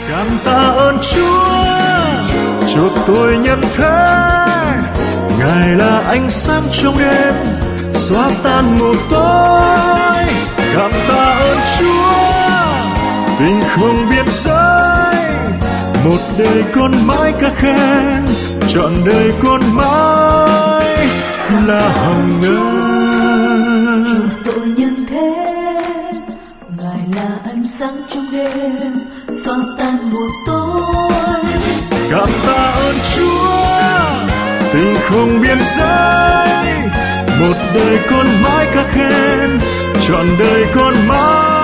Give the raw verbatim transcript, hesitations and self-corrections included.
Cảm tạ ơn Chúa chuộc tôi nhân thế, Ngài là ánh sáng trong đêm xóa tan mù tối. Cảm tạ ơn Chúa tình không biên giới, một đời con mãi ca khen, trọn đời con mãi là hồng ân. Tội nhân thế, Ngài là ánh sáng trong đêm xóa tan mù tối. Cảm tạ ơn Chúa tình không biên giới, một đời con mãi ca khen, trọn đời con mãi